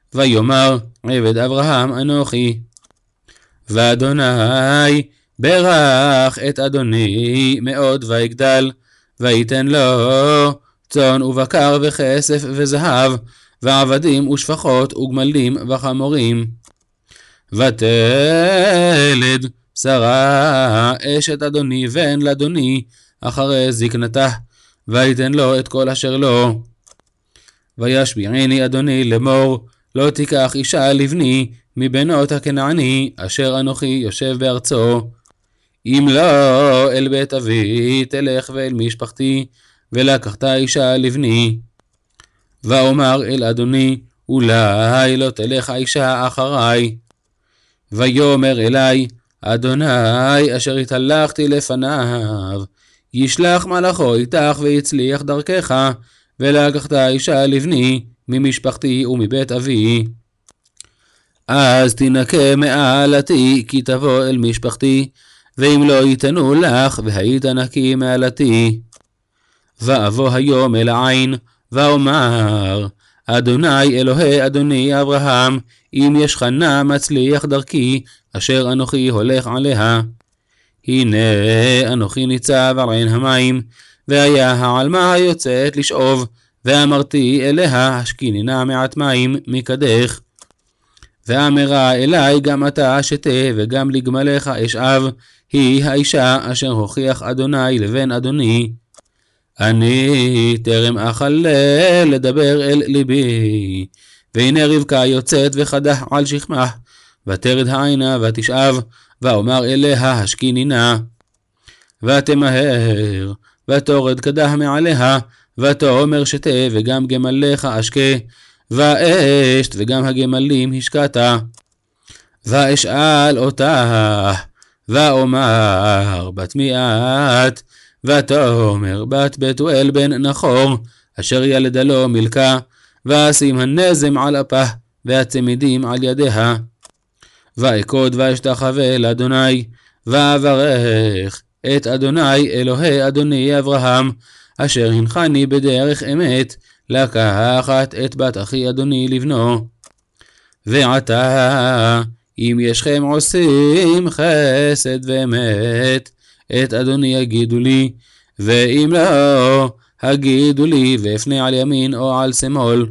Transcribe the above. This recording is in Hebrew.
ויאמר עבד אברהם אנוכי. ואדוני ברך את אדוני מאוד ויגדל, ויתן לו צאן ובקר וכסף וזהב, ועבדים ושפחות וגמלים וחמורים. ותלד שרה אשת אדוני בן לאדוני אחרי זקנתה, ויתן לו את כל אשר לו. וישביעני אדוני לאמור, לא תיקח אישה לבני מבנות הכנעני אשר אנוכי יושב בארצו. אם לא אל בית אבי תלך ואל משפחתי, ולקחת אישה לבני. ואומר אל אדוני, אולי לא תלך האישה אחריי. ויאמר אלי, אדוני אשר התהלכתי לפניו, ישלח מלאכו איתך ויצליח דרכך, ולקחת אישה לבני ממשפחתי ומבית אבי. אז תנקה מעלתי כי תבוא אל משפחתי, ואם לא ייתנו לך והיית נקי מעלתי. ואבוא היום אל העין ואומר, אדוני אלוהי אדוני אברהם, אם ישכנה מצליח דרכי אשר אנוכי הולך עליה. הנה אנוכי ניצב על עין המים, והיה העלמה היוצאת לשאוב, ואמרתי אליה השכיני מעט מים מקדך. ואמרה אלי, גם אתה שתה וגם לגמליך אשאב, היא האישה אשר הוכיח אדוני לבן אדוני. אני טרם אכלה לדבר אל ליבי, והנה רבקה יוצאת וחדך על שכמה, ותרד העינה ותשאב, ואומר אליה השכיני נא. ותמהר ותורד קדח מעליה, ותאמר שתה וגם גמליך אשקה, ואשת וגם הגמלים השקעת. ואשאל אותה ואומר, בת מי את? ותאמר, בת בתואל בן נחור, אשר ילדה לו מלכה, ואשים הנזם על אפה והצמידים על ידיה. ואכוד ואשתחווה לאדוני, ואברך את אדוני אלוהי אדוני אברהם, אשר הנחני בדרך אמת לקחת את בת אחי אדוני לבנו. ועתה אם ישכם עושים חסד ואמת את אדוני יגידו לי, ואם לא הגידו לי ואפנה על ימין או על שמאל.